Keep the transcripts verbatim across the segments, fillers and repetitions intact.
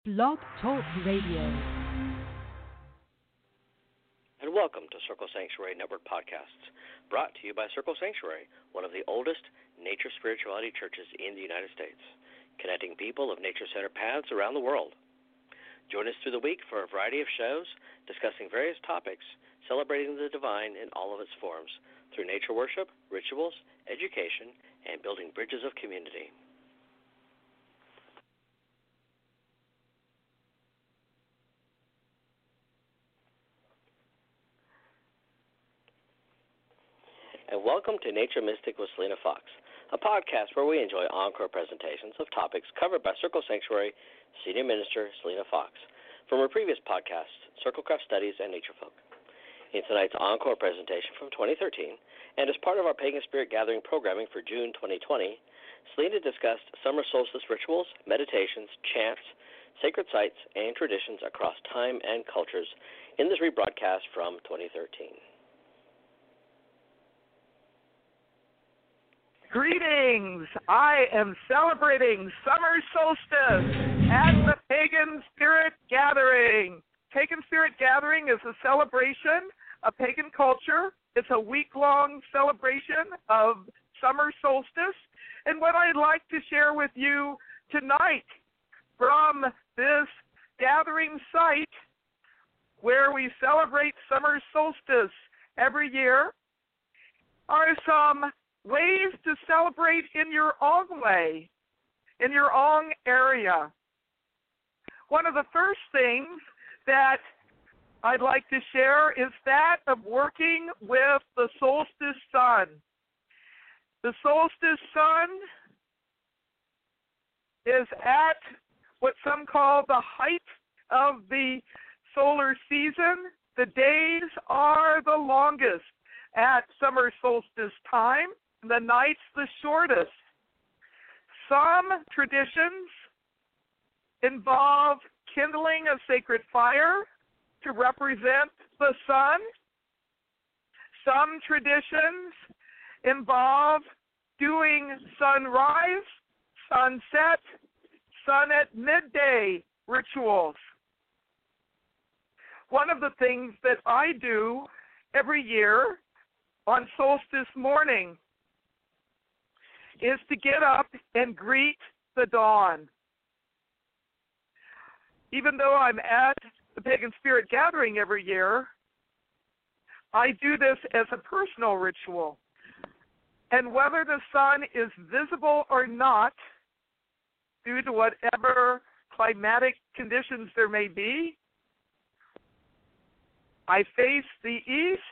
Blog Talk Radio. And welcome to Circle Sanctuary Network Podcasts, brought to you by Circle Sanctuary, one of the oldest nature spirituality churches in the United States, connecting people of nature-centered paths around the world. Join us through the week for a variety of shows discussing various topics, celebrating the divine in all of its forms, through nature worship, rituals, education, and building bridges of community. And welcome to Nature Mystic with Selena Fox, a podcast where we enjoy encore presentations of topics covered by Circle Sanctuary Senior Minister Selena Fox from her previous podcasts, Circlecraft Studies and Nature Folk. In tonight's encore presentation from twenty thirteen, and as part of our Pagan Spirit Gathering programming for June twenty twenty, Selena discussed summer solstice rituals, meditations, chants, sacred sites, and traditions across time and cultures in this rebroadcast from twenty thirteen. Greetings! I am celebrating summer solstice at the Pagan Spirit Gathering. Pagan Spirit Gathering is a celebration of pagan culture. It's a week-long celebration of summer solstice. And what I'd like to share with you tonight from this gathering site where we celebrate summer solstice every year are some ways to celebrate in your own way, in your own area. One of the first things that I'd like to share is that of working with the solstice sun. The solstice sun is at what some call the height of the solar season. The days are the longest at summer solstice time, the nights the shortest. Some traditions involve kindling a sacred fire to represent the sun. Some traditions involve doing sunrise, sunset, sun at midday rituals. One of the things that I do every year on solstice morning is to get up and greet the dawn. Even though I'm at the Pagan Spirit Gathering every year, I do this as a personal ritual. And whether the sun is visible or not, due to whatever climatic conditions there may be, I face the east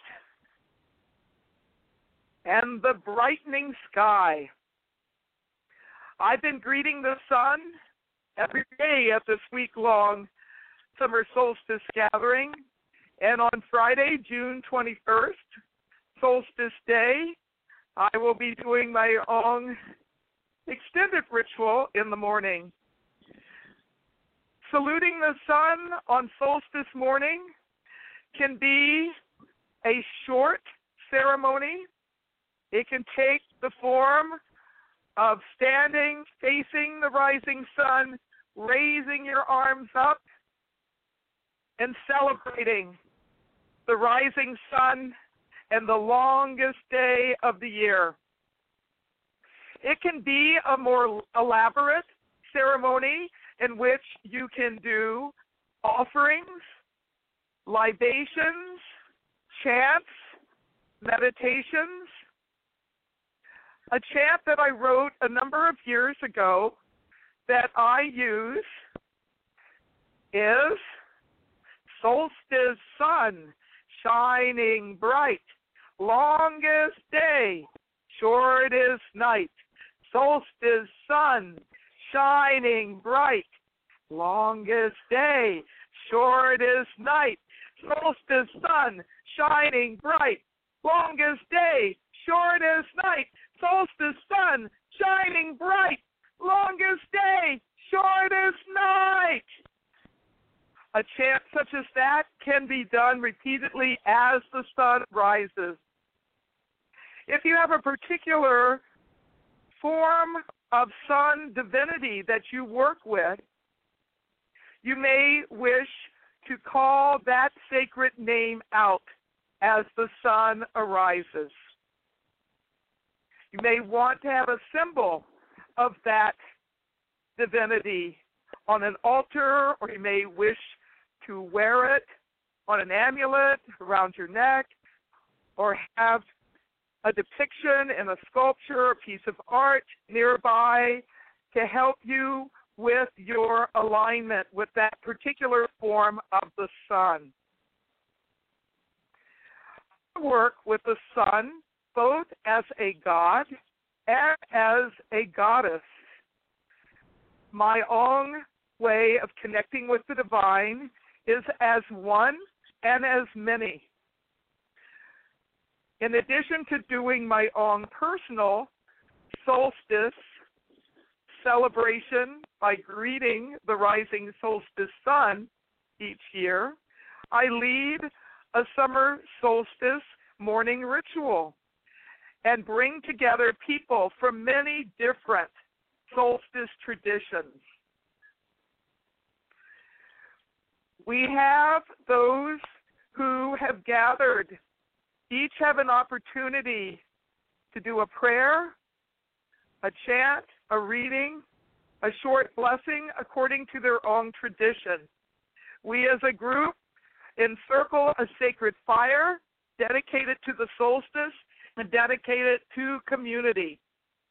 and the brightening sky. I've been greeting the sun every day at this week-long summer solstice gathering, and on Friday, June twenty-first, solstice day, I will be doing my own extended ritual in the morning. Saluting the sun on solstice morning can be a short ceremony. It can take the form of standing, facing the rising sun, raising your arms up, and celebrating the rising sun and the longest day of the year. It can be a more elaborate ceremony in which you can do offerings, libations, chants, meditations. A chant that I wrote a number of years ago that I use is solstice sun, shining bright, longest day, shortest night. Solstice sun, shining bright, longest day, shortest night. Solstice sun, shining bright, longest day, shortest night. Solstice sun, shining bright, longest day, shortest night. A chant such as that can be done repeatedly as the sun rises. If you have a particular form of sun divinity that you work with, You may wish to call that sacred name out as the sun arises. You may want to have a symbol of that divinity on an altar, or you may wish to wear it on an amulet around your neck, or have a depiction in a sculpture, a piece of art nearby to help you with your alignment with that particular form of the sun. I work with the sun both as a god and as a goddess. My own way of connecting with the divine is as one and as many. In addition to doing my own personal solstice celebration by greeting the rising solstice sun each year, I lead a summer solstice morning ritual and bring together people from many different solstice traditions. We have those who have gathered. Each have an opportunity to do a prayer, a chant, a reading, a short blessing according to their own tradition. We as a group encircle a sacred fire dedicated to the solstice and dedicated to community.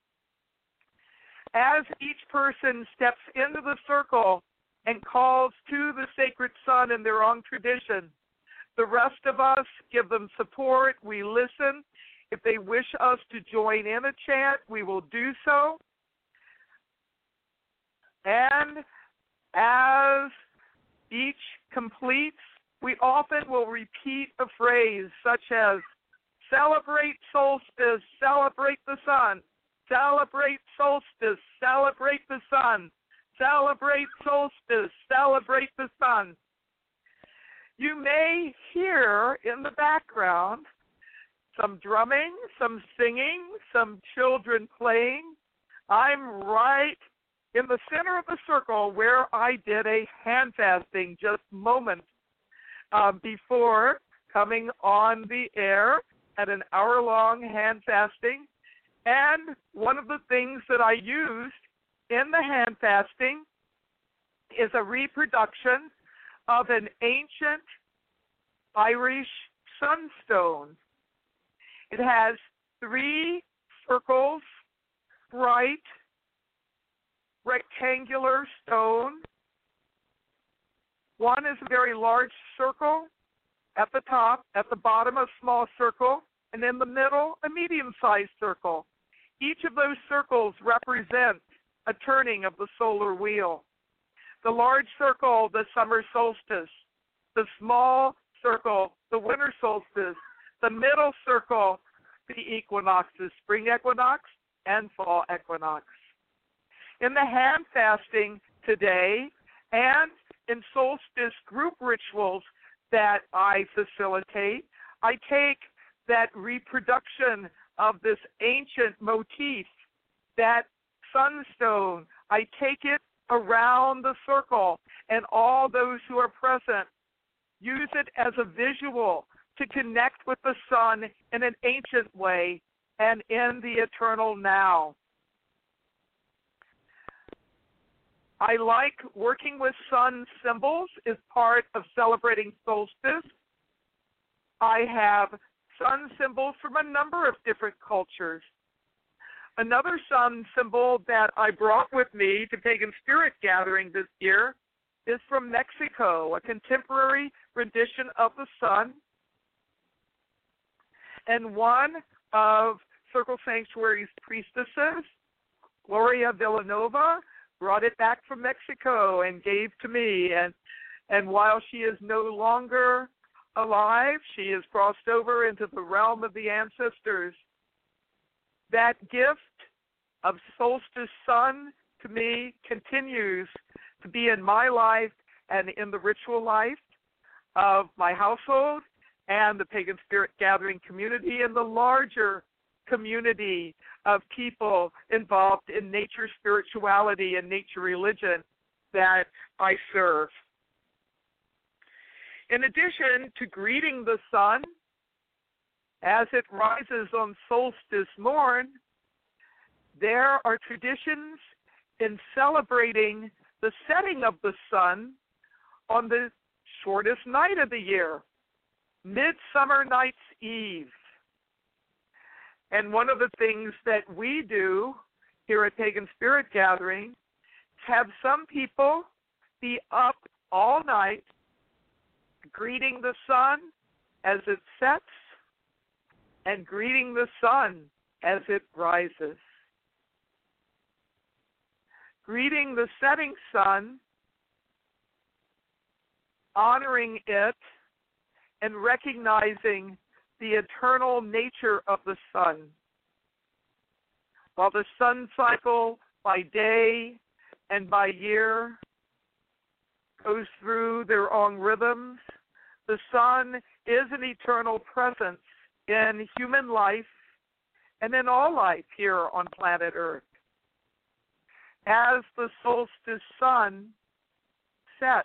As each person steps into the circle and calls to the sacred sun in their own tradition, the rest of us give them support. We listen. If they wish us to join in a chant, we will do so. And as each completes, we often will repeat a phrase such as, celebrate solstice, celebrate the sun, celebrate solstice, celebrate the sun, celebrate solstice, celebrate the sun. You may hear in the background some drumming, some singing, some children playing. I'm right in the center of the circle where I did a hand fasting just moments uh, before coming on the air at an hour-long hand fasting. And one of the things that I used in the hand fasting is a reproduction of an ancient Irish sunstone. It has three circles, bright, rectangular stone. One is a very large circle at the top, at the bottom a small circle, and in the middle a medium-sized circle. Each of those circles represents a turning of the solar wheel. The large circle, the summer solstice. The small circle, the winter solstice. The middle circle, the equinoxes, spring equinox and fall equinox. In the hand fasting today and in solstice group rituals that I facilitate, I take that reproduction of this ancient motif, that sunstone, I take it around the circle, and all those who are present use it as a visual to connect with the sun in an ancient way and in the eternal now. I like working with sun symbols as part of celebrating solstice. I have sun symbols from a number of different cultures. Another sun symbol that I brought with me to Pagan Spirit Gathering this year is from Mexico, a contemporary rendition of the sun. And one of Circle Sanctuary's priestesses, Gloria Villanova, brought it back from Mexico and gave to me. And, and while she is no longer alive, she has crossed over into the realm of the ancestors. That gift of solstice sun to me continues to be in my life and in the ritual life of my household and the Pagan Spirit Gathering community and the larger community of people involved in nature spirituality and nature religion. that I serve. In addition to greeting the sun as it rises on solstice morn, there are traditions in celebrating the setting of the sun on the shortest night of the year, Midsummer Night's Eve. And one of the things that we do here at Pagan Spirit Gathering is have some people be up all night greeting the sun as it sets and greeting the sun as it rises. Greeting the setting sun, honoring it, and recognizing the eternal nature of the sun. While the sun cycle by day and by year goes through their own rhythms, the sun is an eternal presence in human life and in all life here on planet Earth. As the solstice sun sets,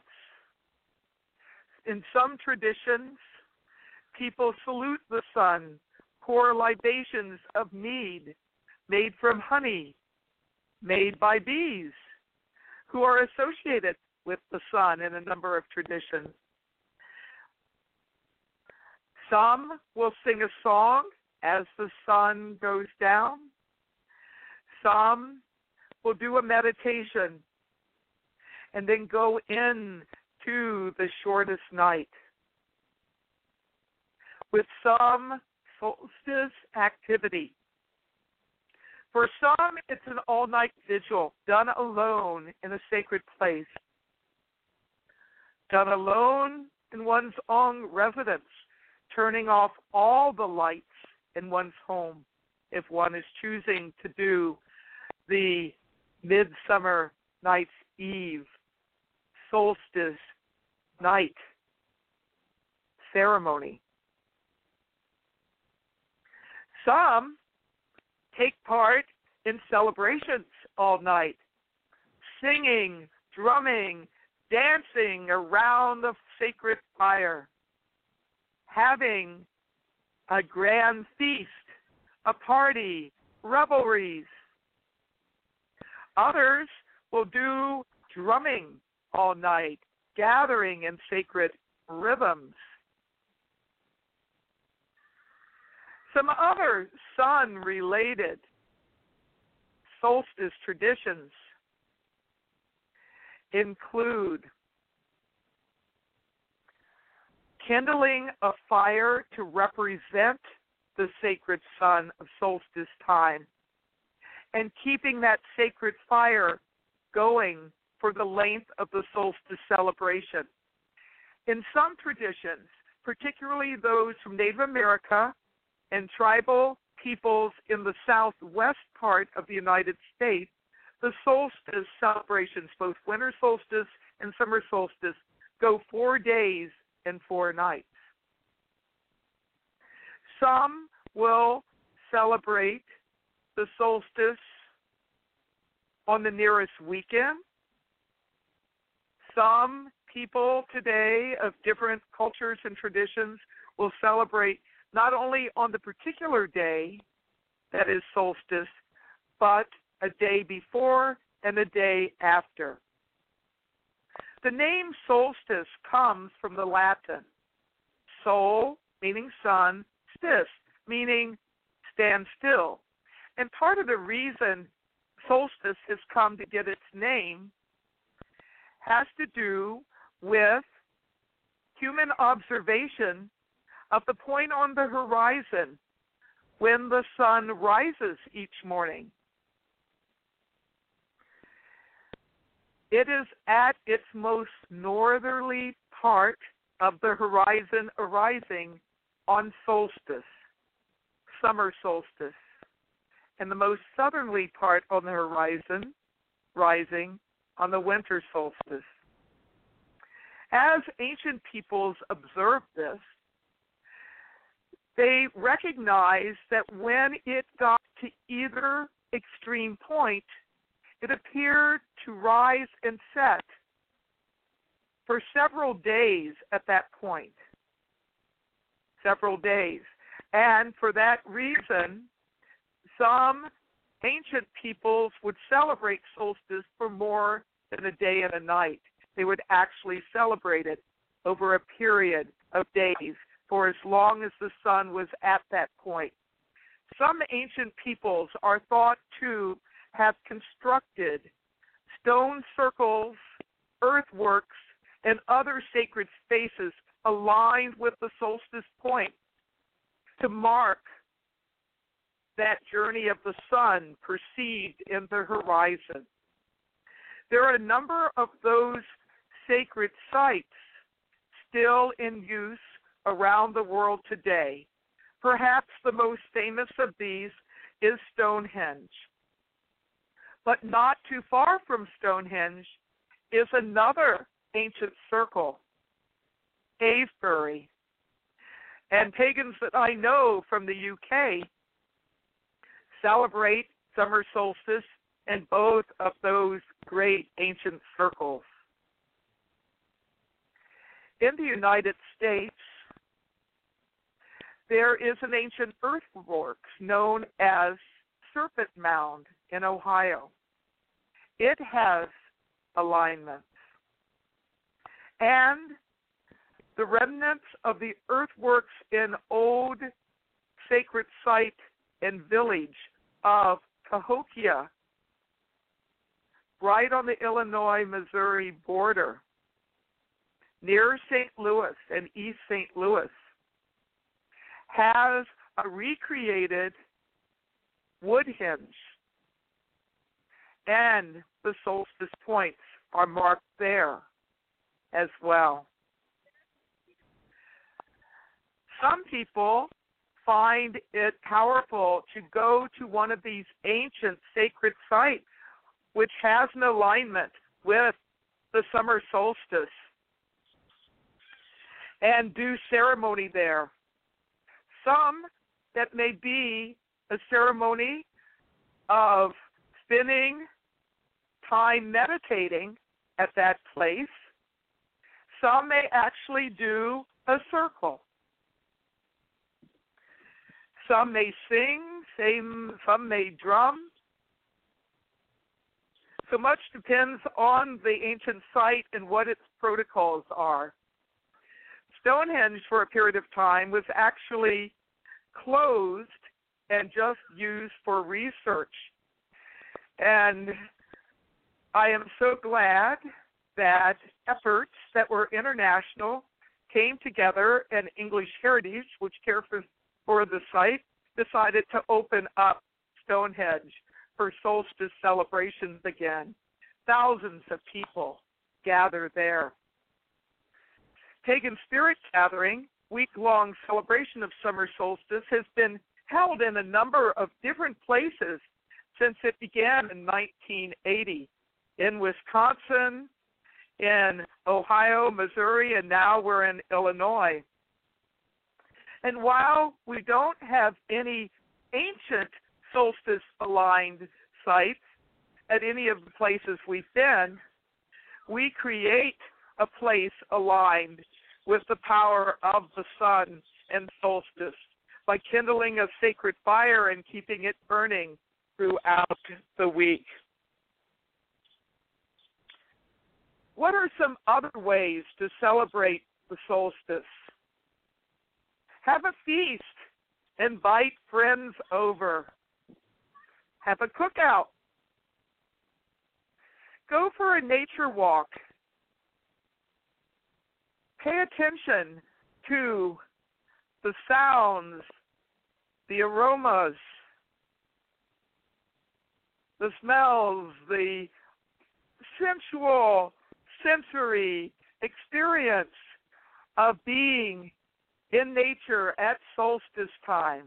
in some traditions, people salute the sun, pour libations of mead made from honey, made by bees, who are associated with the sun in a number of traditions. Some will sing a song as the sun goes down. Some will do a meditation and then go in to the shortest night. With some solstice activity. For some, it's an all-night vigil done alone in a sacred place. Done alone in one's own residence, turning off all the lights in one's home if one is choosing to do the Midsummer Night's Eve solstice night ceremony. Some take part in celebrations all night, singing, drumming, dancing around the sacred fire, having a grand feast, a party, revelries. Others will do drumming all night, gathering in sacred rhythms. Some other sun-related solstice traditions include kindling a fire to represent the sacred sun of solstice time and keeping that sacred fire going for the length of the solstice celebration. In some traditions, particularly those from Native America and tribal peoples in the southwest part of the United States, the solstice celebrations, both winter solstice and summer solstice, go four days and four nights. Some will celebrate the solstice on the nearest weekend. Some people today of different cultures and traditions will celebrate not only on the particular day that is solstice, but a day before and a day after. The name solstice comes from the Latin sol, meaning sun, stis, meaning stand still. And part of the reason solstice has come to get its name has to do with human observation of the point on the horizon when the sun rises each morning. It is at its most northerly part of the horizon arising on solstice, summer solstice, and the most southerly part on the horizon rising on the winter solstice. As ancient peoples observed this, they recognized that when it got to either extreme point, it appeared to rise and set for several days at that point. Several days. And for that reason, some ancient peoples would celebrate solstice for more than a day and a night. They would actually celebrate it over a period of days for as long as the sun was at that point. Some ancient peoples are thought to have constructed stone circles, earthworks, and other sacred spaces aligned with the solstice point to mark that journey of the sun perceived in the horizon. There are a number of those sacred sites still in use around the world today. Perhaps the most famous of these is Stonehenge. But not too far from Stonehenge is another ancient circle, Avebury. And pagans that I know from the U K celebrate summer solstice in both of those great ancient circles. In the United States, there is an ancient earthworks known as Serpent Mound in Ohio. It has alignments. And the remnants of the earthworks in old sacred site and village of Cahokia, right on the Illinois-Missouri border, near Saint Louis and East Saint Louis, has a recreated wood hinge, and the solstice points are marked there as well. Some people find it powerful to go to one of these ancient sacred sites which has an alignment with the summer solstice and do ceremony there. Some that may be a ceremony of spending time meditating at that place. Some may actually do a circle. Some may sing, some, some may drum. So much depends on the ancient site and what its protocols are. Stonehenge, for a period of time, was actually closed and just used for research. And I am so glad that efforts that were international came together, and English Heritage, which cared for, for the site, decided to open up Stonehenge for solstice celebrations again. Thousands of people gather there. Pagan Spirit Gathering, week-long celebration of summer solstice, has been held in a number of different places since it began in nineteen eighty, in Wisconsin, in Ohio, Missouri, and now we're in Illinois. And while we don't have any ancient solstice-aligned sites at any of the places we've been, we create a place aligned with the power of the sun and solstice by kindling a sacred fire and keeping it burning throughout the week. What are some other ways to celebrate the solstice? Have a feast. Invite friends over. Have a cookout. Go for a nature walk. Pay attention to the sounds, the aromas, the smells, the sensual, sensory experience of being in nature at solstice time.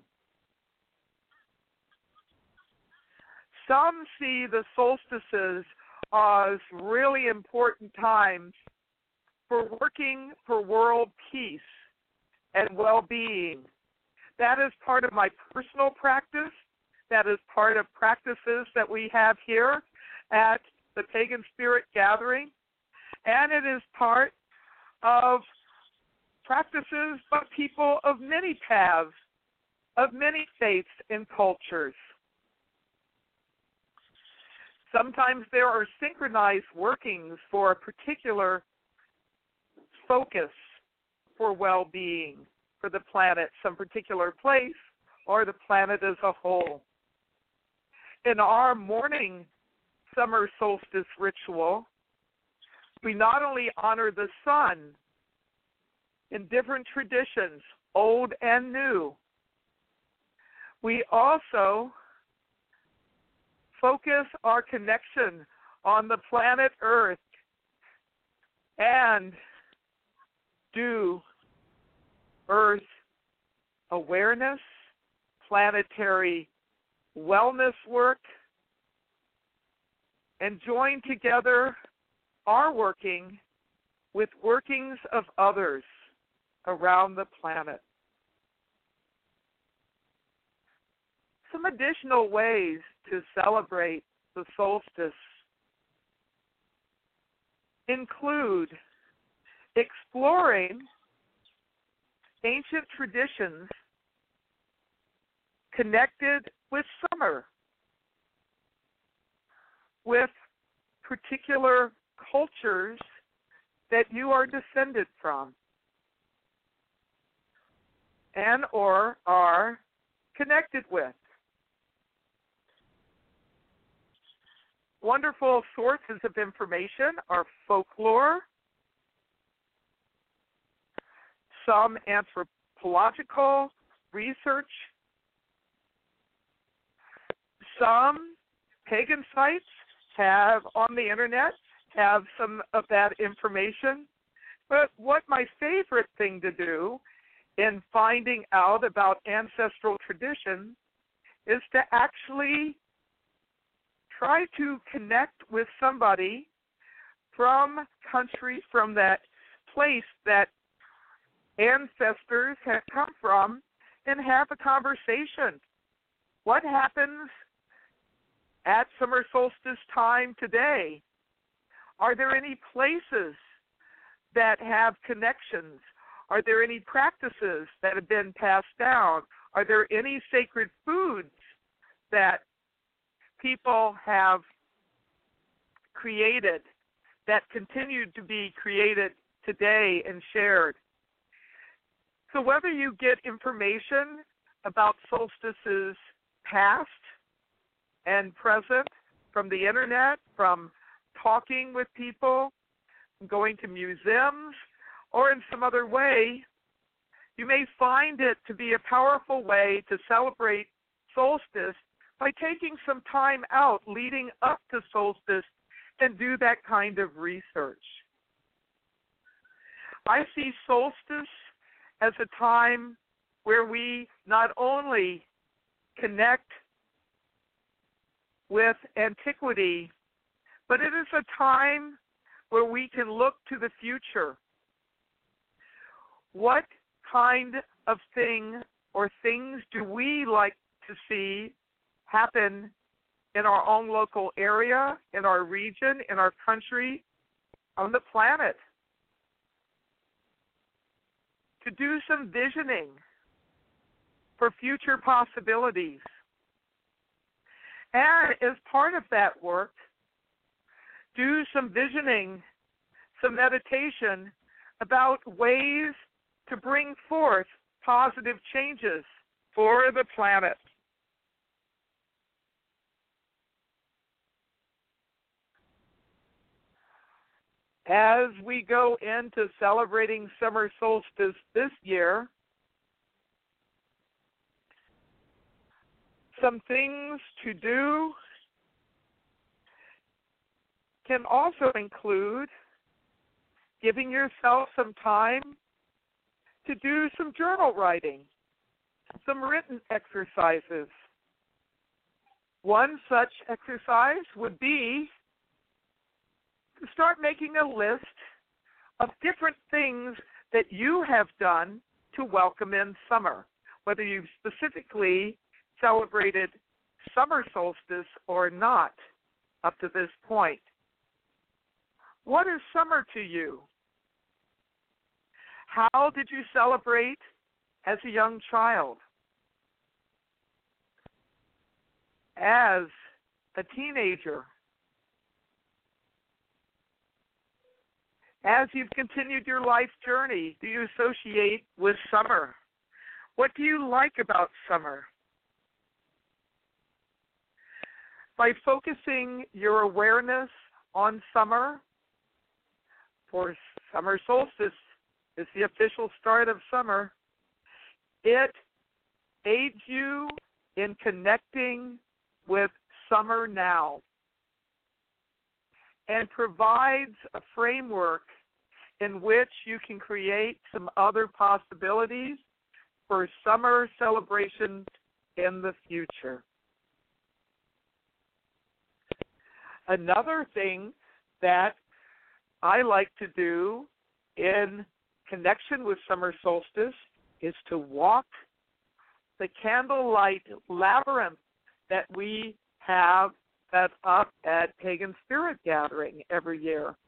Some see the solstices as really important times for working for world peace and well-being. That is part of my personal practice. That is part of practices that we have here at the Pagan Spirit Gathering. And it is part of practices, but people of many paths, of many faiths and cultures. Sometimes there are synchronized workings for a particular focus for well-being for the planet, some particular place, or the planet as a whole. In our morning summer solstice ritual, we not only honor the sun in different traditions, old and new, we also focus our connection on the planet Earth and do Earth awareness, planetary wellness work, and join together our working with workings of others around the planet. Some additional ways to celebrate the solstice include exploring ancient traditions connected with summer, with particular cultures that you are descended from and or are connected with. Wonderful sources of information are folklore, some anthropological research, some pagan sites have on the internet have some of that information. But what my favorite thing to do in finding out about ancestral tradition is to actually try to connect with somebody from country, from that place that ancestors have come from, and have a conversation. What happens at summer solstice time today? Are there any places that have connections? Are there any practices that have been passed down? Are there any sacred foods that people have created that continue to be created today and shared? So whether you get information about solstices past and present from the internet, from talking with people, going to museums, or in some other way, you may find it to be a powerful way to celebrate solstice by taking some time out leading up to solstice and do that kind of research. I see solstice as a time where we not only connect with antiquity, but it is a time where we can look to the future. What kind of thing or things do we like to see happen in our own local area, in our region, in our country, on the planet? To do some visioning for future possibilities. And as part of that work, do some visioning, some meditation about ways to bring forth positive changes for the planet. As we go into celebrating summer solstice this year, some things to do can also include giving yourself some time to do some journal writing, some written exercises. One such exercise would be to start making a list of different things that you have done to welcome in summer, whether you've specifically celebrated summer solstice or not up to this point. What is summer to you? How did you celebrate as a young child? As a teenager? As you've continued your life journey, do you associate with summer? What do you like about summer? By focusing your awareness on summer, for summer solstice is the official start of summer, it aids you in connecting with summer now and provides a framework in which you can create some other possibilities for summer celebrations in the future. Another thing that I like to do in connection with summer solstice is to walk the candlelight labyrinth that we have set up at Pagan Spirit Gathering every year.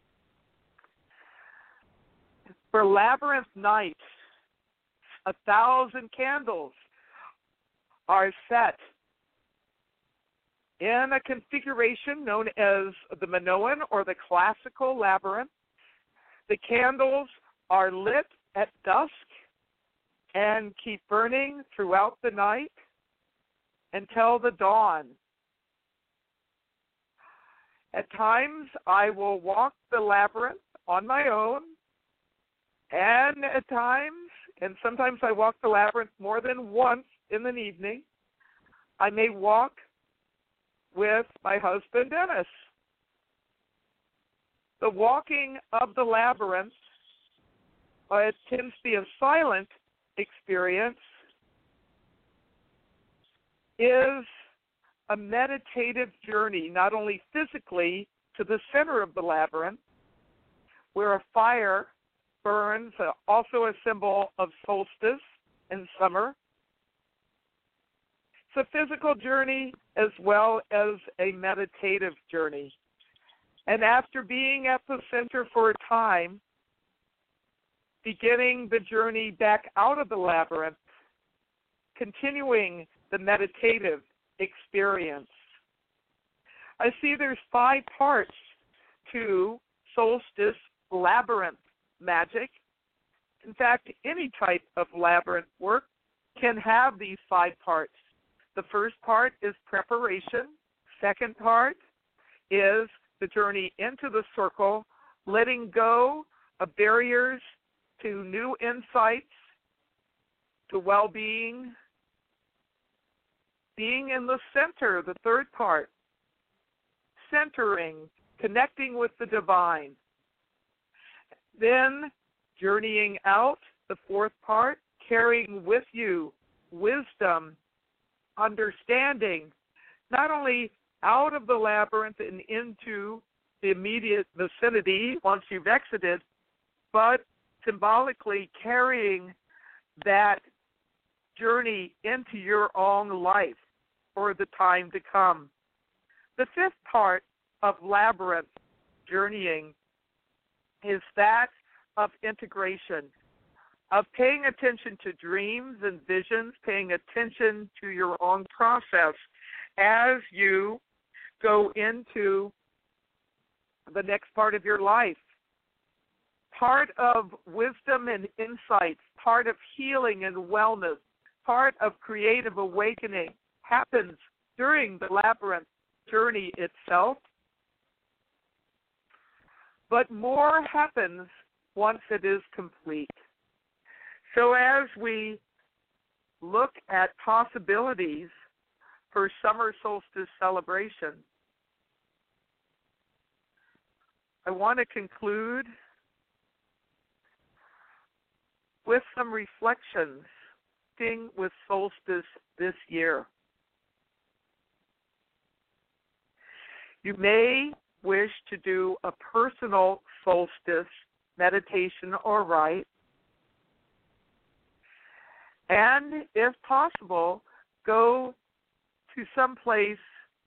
For Labyrinth Night, a thousand candles are set in a configuration known as the Minoan or the classical labyrinth. The candles are lit at dusk and keep burning throughout the night until the dawn. At times, I will walk the labyrinth on my own, and at times, and sometimes I walk the labyrinth more than once in an evening, I may walk with my husband, Dennis. The walking of the labyrinth, uh, it tends to be a silent experience, is a meditative journey, not only physically to the center of the labyrinth, where a fire burns, uh, also a symbol of solstice and summer. It's a physical journey as well as a meditative journey. And after being at the center for a time, beginning the journey back out of the labyrinth, continuing the meditative experience. I see there's five parts to solstice labyrinth magic. In fact, any type of labyrinth work can have these five parts. The first part is preparation. Second part is the journey into the circle, letting go of barriers to new insights, to well-being. Being in the center, the third part. Centering, connecting with the divine. Then journeying out, the fourth part, carrying with you wisdom, understanding, not only out of the labyrinth and into the immediate vicinity once you've exited, but symbolically carrying that journey into your own life for the time to come. The fifth part of labyrinth journeying is that of integration, of paying attention to dreams and visions, paying attention to your own process as you go into the next part of your life. Part of wisdom and insights, part of healing and wellness, part of creative awakening happens during the labyrinth journey itself. But more happens once it is complete. So as we look at possibilities for summer solstice celebration, I want to conclude with some reflections with solstice this year. You may wish to do a personal solstice meditation or rite, and if possible, go to some place,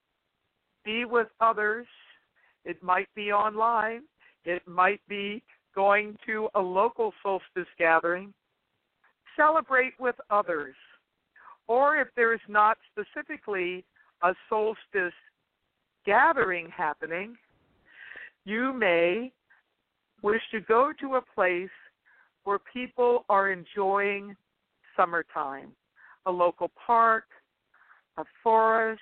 be with others. It might be online, it might be going to a local solstice gathering, celebrate with others. Or if there is not specifically a solstice gathering happening, you may wish to go to a place where people are enjoying summertime, a local park, a forest,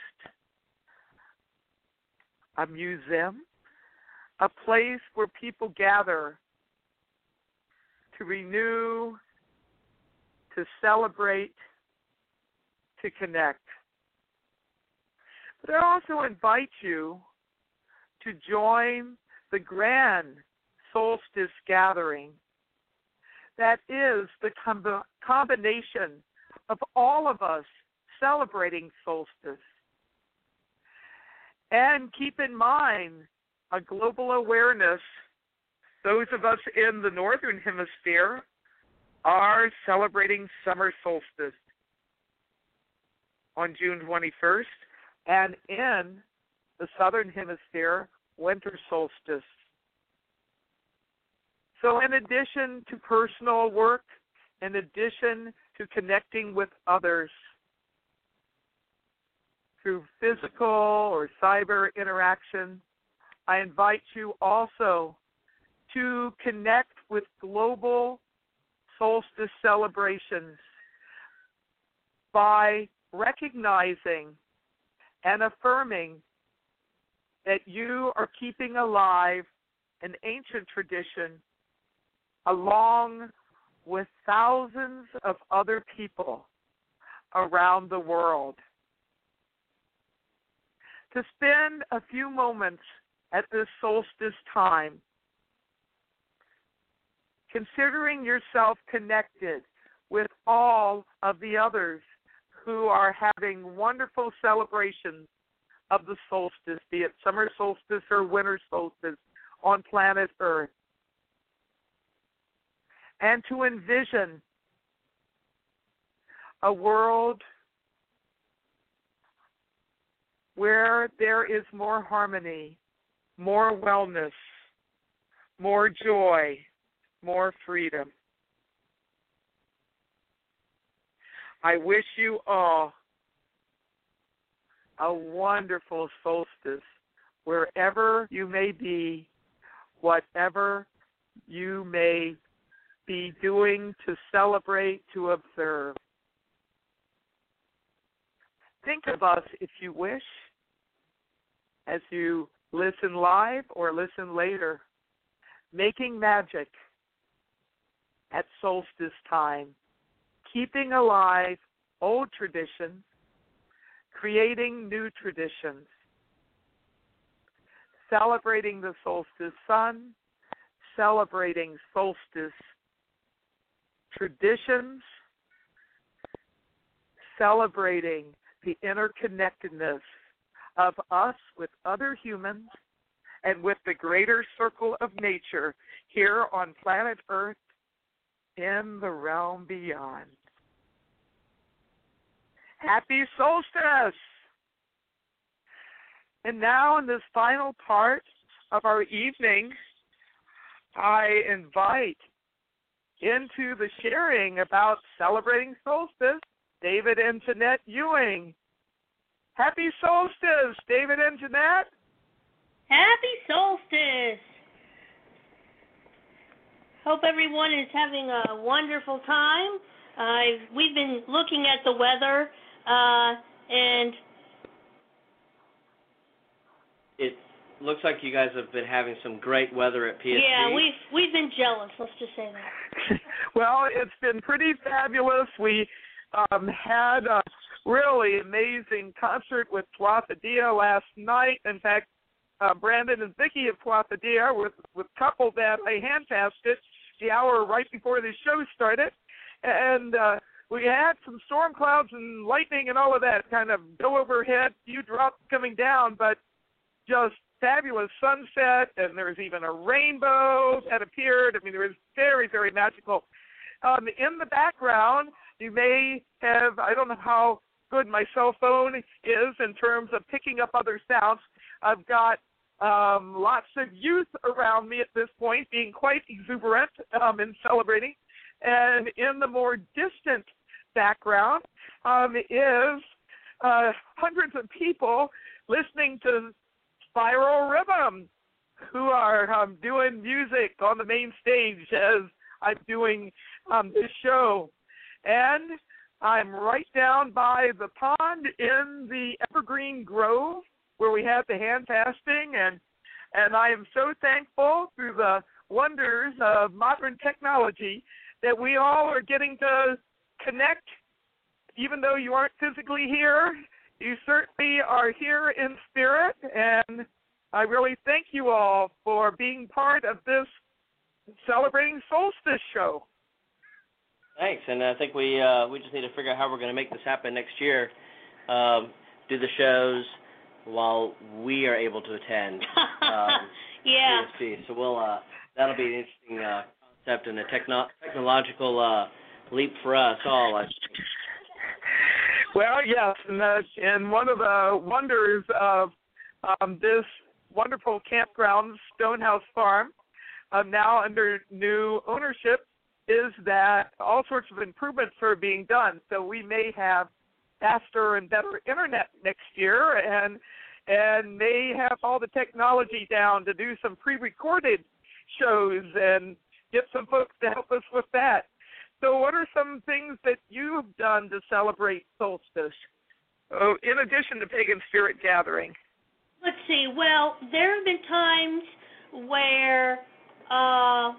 a museum, a place where people gather to renew, to celebrate, to connect. But I also invite you to join the grand solstice gathering that is the com- combination of all of us celebrating solstice. And keep in mind a global awareness. Those of us in the northern hemisphere are celebrating summer solstice on June twenty-first, and in the southern hemisphere, winter solstice. So in addition to personal work, in addition to connecting with others through physical or cyber interaction, I invite you also to connect with global solstice celebrations by recognizing and affirming that you are keeping alive an ancient tradition along with thousands of other people around the world. To spend a few moments at this solstice time, considering yourself connected with all of the others who are having wonderful celebrations of the solstice, be it summer solstice or winter solstice on planet Earth. And to envision a world where there is more harmony, more wellness, more joy, more freedom. I wish you all a wonderful solstice wherever you may be, whatever you may be doing to celebrate, to observe. Think of us, if you wish, as you listen live or listen later, making magic at solstice time, keeping alive old traditions, creating new traditions, celebrating the solstice sun, celebrating solstice traditions, celebrating the interconnectedness of us with other humans and with the greater circle of nature here on planet Earth in the realm beyond. Happy solstice! And now in this final part of our evening, I invite into the sharing about celebrating solstice, David and Jeanette Ewing. Happy solstice, David and Jeanette. Happy solstice. Hope everyone is having a wonderful time. Uh, we've been looking at the weather, uh, and it looks like you guys have been having some great weather at P S C. Yeah, we've we've been jealous. Let's just say that. Well, it's been pretty fabulous. We um, had a really amazing concert with Twafadia last night. In fact, uh, Brandon and Vicki of Twafadia with with couple that I hand passed it the hour right before the show started, and uh, we had some storm clouds and lightning and all of that kind of go overhead, few drops coming down, but just fabulous sunset, and there was even a rainbow that appeared. I mean, it was very, very magical. Um, in the background, you may have, I don't know how good my cell phone is in terms of picking up other sounds. I've got Um, lots of youth around me at this point, being quite exuberant um, in celebrating. And in the more distant background um, is uh, hundreds of people listening to Spiral Rhythm, who are um, doing music on the main stage as I'm doing um, this show. And I'm right down by the pond in the Evergreen Grove where we have the hand fasting, and and I am so thankful through the wonders of modern technology that we all are getting to connect. Even though you aren't physically here, you certainly are here in spirit, and I really thank you all for being part of this Celebrating Solstice show. Thanks, and I think we uh, we just need to figure out how we're going to make this happen next year. Um, do the shows while we are able to attend. Um, yeah. C S P. So we'll uh, that'll be an interesting uh, concept and a techno- technological uh, leap for us all, I think. Well, yes, and, uh, and one of the wonders of um, this wonderful campground, Stonehouse Farm, uh, now under new ownership, is that all sorts of improvements are being done. So we may have faster and better internet next year, and and may have all the technology down to do some pre-recorded shows and get some folks to help us with that. So what are some things that you have done to celebrate solstice, oh, in addition to Pagan Spirit Gathering? Let's see. Well, there have been times where uh,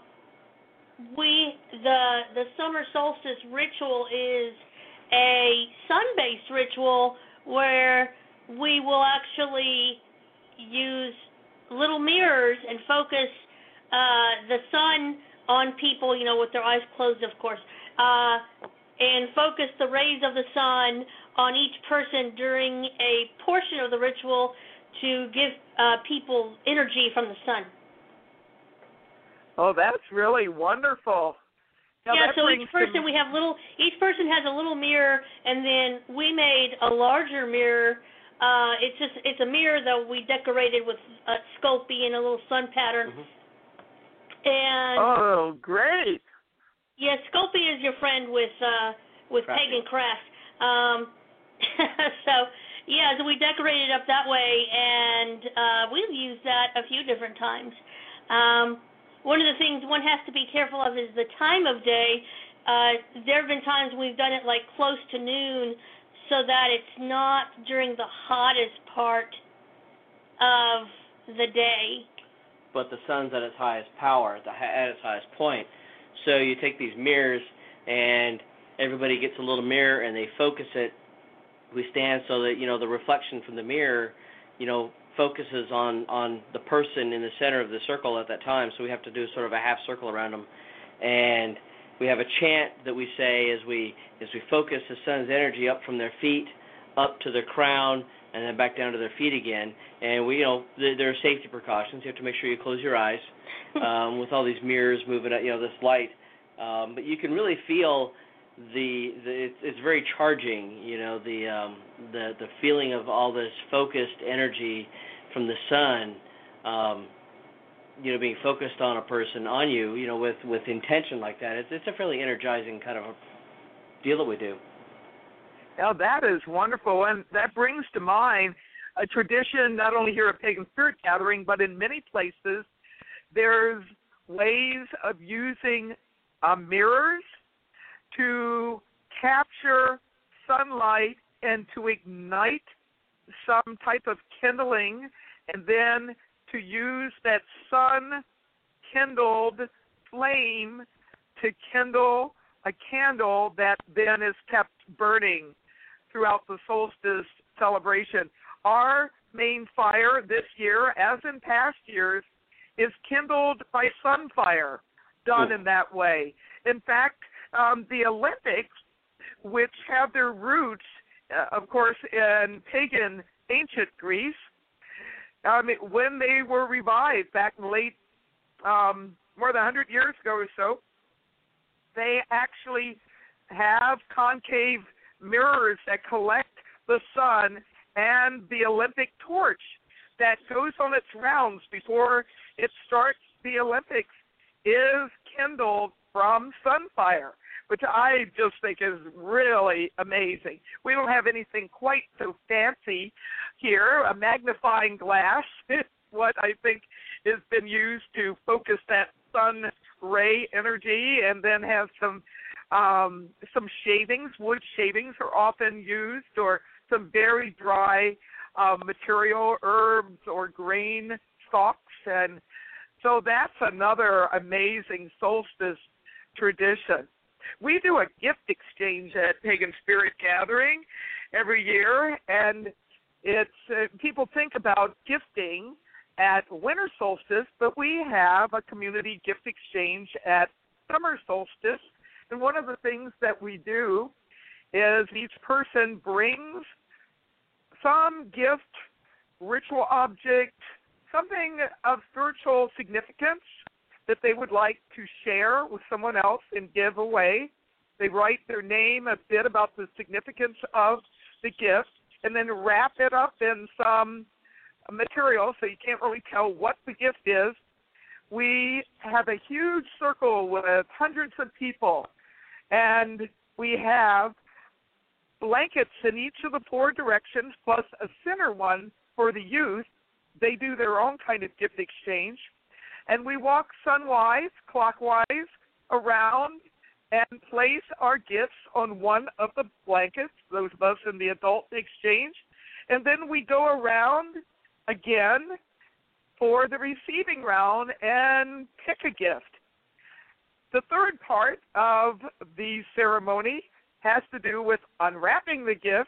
we the the summer solstice ritual is a sun-based ritual where we will actually use little mirrors and focus uh, the sun on people, you know, with their eyes closed, of course, uh, and focus the rays of the sun on each person during a portion of the ritual to give uh, people energy from the sun. Oh, that's really wonderful. Now, yeah, so brings each person, some... we have little, each person has a little mirror, and then we made a larger mirror. Uh, it's just, it's a mirror that we decorated with uh, Sculpey and a little sun pattern. Mm-hmm. And oh, great! Yeah, Sculpey is your friend with uh, with Crafty. Pagan Craft. Um, so yeah, so we decorated it up that way, and uh, we've used that a few different times. Um, one of the things one has to be careful of is the time of day. Uh, there have been times we've done it like close to noon, so that it's not during the hottest part of the day. But the sun's at its highest power, at, the, at its highest point. So you take these mirrors, and everybody gets a little mirror, and they focus it. We stand so that, you know, the reflection from the mirror, you know, focuses on, on the person in the center of the circle at that time. So we have to do sort of a half circle around them. And we have a chant that we say as we as we focus the sun's energy up from their feet, up to their crown, and then back down to their feet again. And we, you know, there are safety precautions. You have to make sure you close your eyes um, with all these mirrors moving, you know, this light. Um, but you can really feel the, the it's, it's very charging, you know, the um, the the feeling of all this focused energy from the sun, um, you know, being focused on a person, on you, you know, with, with intention like that. It's it's a fairly energizing kind of a deal that we do. Now, that is wonderful, and that brings to mind a tradition not only here at Pagan Spirit Gathering, but in many places. There's ways of using uh, mirrors to capture sunlight and to ignite some type of kindling, and then to use that sun-kindled flame to kindle a candle that then is kept burning throughout the solstice celebration. Our main fire this year, as in past years, is kindled by sunfire, done Ooh. in that way. In fact, um, the Olympics, which have their roots, uh, of course, in pagan ancient Greece, um, when they were revived back in late, um, more than one hundred years ago or so, they actually have concave mirrors that collect the sun and the Olympic torch. that goes on its rounds before it starts the Olympics is kindled from sunfire, which I just think is really amazing. We don't have anything quite so fancy here. A magnifying glass is what I think has been used to focus that sun ray energy, and then have some um, some shavings. Wood shavings are often used, or some very dry uh, material, herbs or grain stalks. And so that's another amazing solstice tradition. We do a gift exchange at Pagan Spirit Gathering every year, and it's uh, people think about gifting at winter solstice, but we have a community gift exchange at summer solstice. And one of the things that we do is each person brings some gift, ritual object, something of spiritual significance that they would like to share with someone else and give away. They write their name, a bit about the significance of the gift, and then wrap it up in some material so you can't really tell what the gift is. We have a huge circle with hundreds of people, and we have blankets in each of the four directions, plus a center one for the youth. They do their own kind of gift exchange. And we walk sunwise, clockwise, around and place our gifts on one of the blankets, those of us in the adult exchange. And then we go around again for the receiving round and pick a gift. The third part of the ceremony has to do with unwrapping the gift,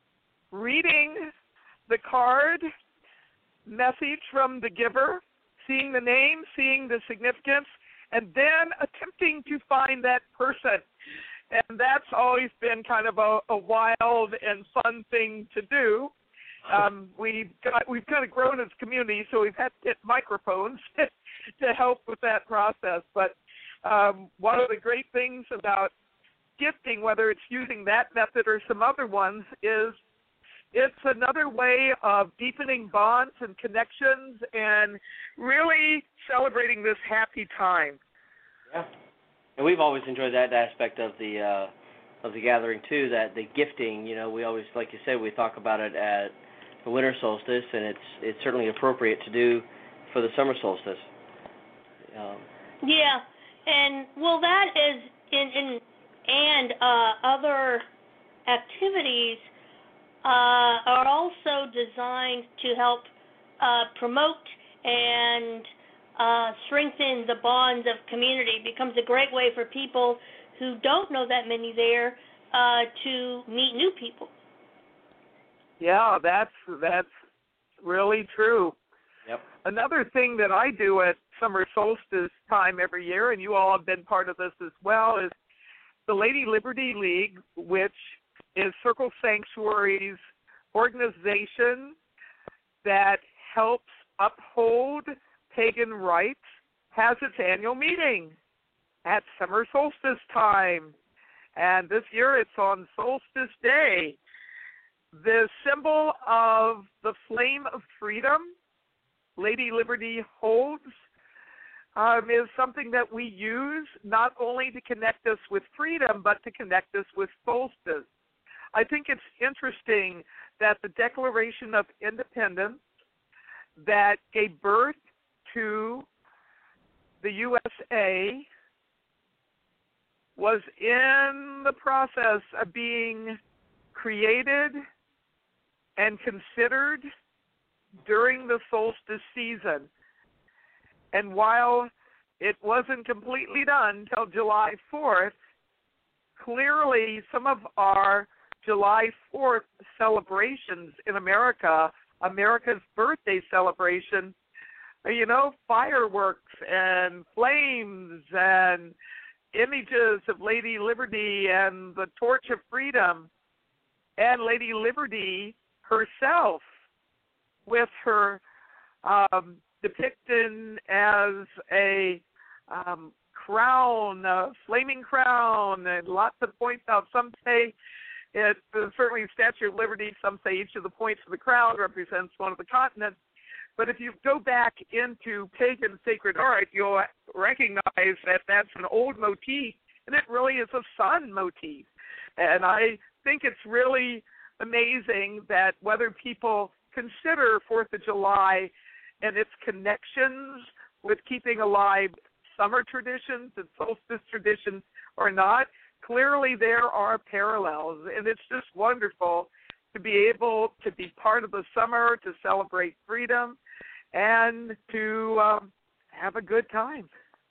reading the card, message from the giver, seeing the name, seeing the significance, and then attempting to find that person. And that's always been kind of a, a wild and fun thing to do. Um, we've got we've kind of grown as a community, so we've had to get microphones to help with that process. But um, one of the great things about gifting, whether it's using that method or some other ones, is it's another way of deepening bonds and connections and really celebrating this happy time. Yeah, and we've always enjoyed that aspect of the uh, of the gathering too. That the gifting, you know, we always, like you said, we talk about it at the winter solstice, and it's it's certainly appropriate to do for the summer solstice. Um, yeah, and well, that is in in and uh, other activities uh, are also designed to help uh, promote and uh, strengthen the bonds of community. It becomes a great way for people who don't know that many there uh, to meet new people. Yeah, that's that's really true. Yep. Another thing that I do at summer solstice time every year, and you all have been part of this as well, is the Lady Liberty League, which is Circle Sanctuary's organization that helps uphold pagan rights, has its annual meeting at summer solstice time. And this year it's on Solstice Day. The symbol of the flame of freedom Lady Liberty holds um, is something that we use not only to connect us with freedom, but to connect us with solstice. I think it's interesting that the Declaration of Independence that gave birth to the U S A was in the process of being created and considered during the solstice season. And while it wasn't completely done until July fourth, clearly some of our July fourth celebrations in America, America's birthday celebration, you know, fireworks and flames and images of Lady Liberty and the Torch of Freedom, and Lady Liberty herself with her um, depicted as a um, crown, a flaming crown, and lots of points out. Some say it's uh, certainly Statue of Liberty. Some say each of the points of the crown represents one of the continents. But if you go back into pagan sacred art, you'll recognize that that's an old motif, and it really is a sun motif. And I think it's really amazing that whether people consider Fourth of July and its connections with keeping alive summer traditions and solstice traditions or not, clearly there are parallels, and it's just wonderful to be able to be part of the summer, to celebrate freedom, and to um, have a good time.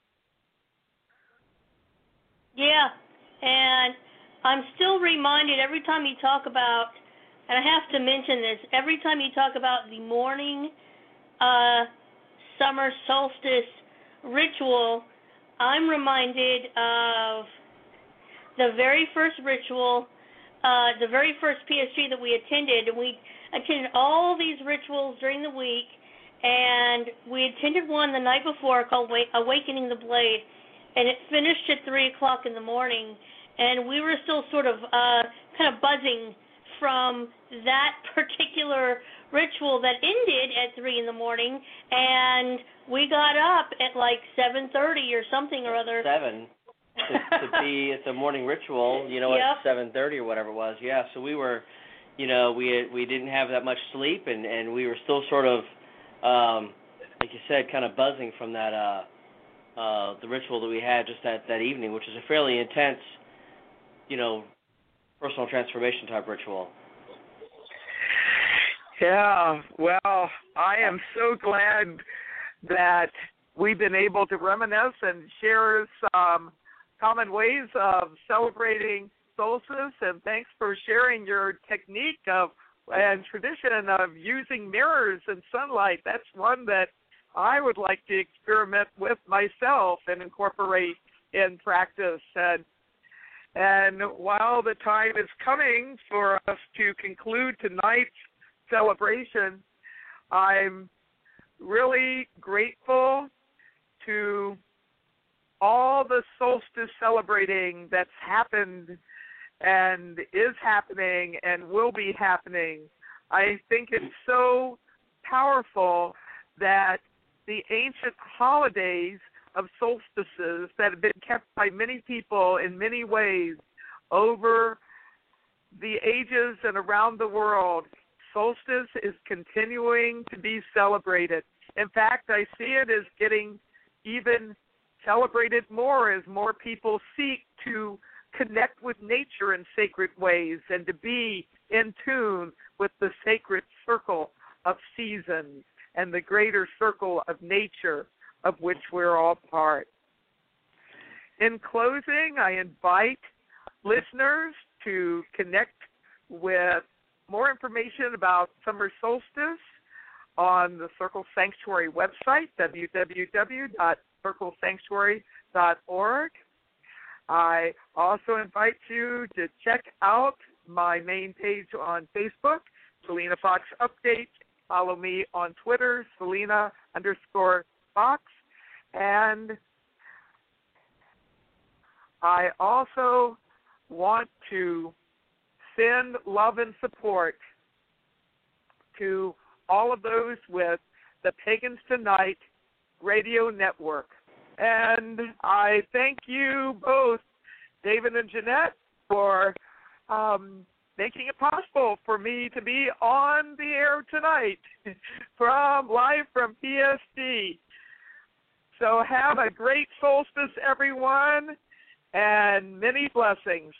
Yeah, and I'm still reminded every time you talk about, and I have to mention this, every time you talk about the morning uh, summer solstice ritual, I'm reminded of the very first ritual, uh, the very first P S G that we attended, and we attended all these rituals during the week, and we attended one the night before called Awakening the Blade, and it finished at three o'clock in the morning, and we were still sort of uh, kind of buzzing from that particular ritual that ended at three in the morning, and we got up at like seven thirty or something or other. Seven. to, to be at the morning ritual, you know, yep. at seven thirty or whatever it was. Yeah, so we were, you know, we had, we didn't have that much sleep, and, and we were still sort of, um, like you said, kind of buzzing from that uh, uh, the ritual that we had just that, that evening, which is a fairly intense, you know, personal transformation type ritual. Yeah, well, I am so glad that we've been able to reminisce and share some common ways of celebrating solstice, and thanks for sharing your technique of and tradition of using mirrors and sunlight. That's one that I would like to experiment with myself and incorporate in practice. And and while the time is coming for us to conclude tonight's celebration, I'm really grateful to all the solstice celebrating that's happened and is happening and will be happening. I think it's so powerful that the ancient holidays of solstices that have been kept by many people in many ways over the ages and around the world, solstice is continuing to be celebrated. In fact, I see it as getting even celebrated more as more people seek to connect with nature in sacred ways and to be in tune with the sacred circle of seasons and the greater circle of nature of which we're all part. In closing, I invite listeners to connect with more information about summer solstice on the Circle Sanctuary website, w w w dot circle sanctuary dot org. I also invite you to check out my main page on Facebook, Selena Fox Update. Follow me on Twitter, Selena underscore Fox. And I also want to send love and support to all of those with the Pagans Tonight radio network. And I thank you both, David and Jeanette, for um, making it possible for me to be on the air tonight from live from P S D. So have a great solstice, everyone, and many blessings.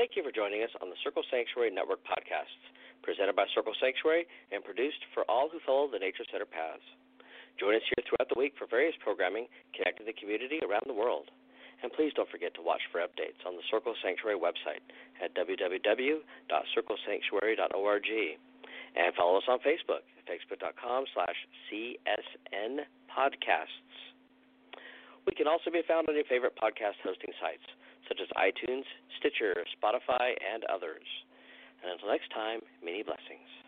Thank you for joining us on the Circle Sanctuary Network podcasts, presented by Circle Sanctuary and produced for all who follow the Nature Center paths. Join us here throughout the week for various programming connecting the community around the world. And please don't forget to watch for updates on the Circle Sanctuary website at w w w dot circle sanctuary dot org. And follow us on Facebook at facebook.com slash CSN podcasts. We can also be found on your favorite podcast hosting sites, such as iTunes, Stitcher, Spotify, and others. And until next time, many blessings.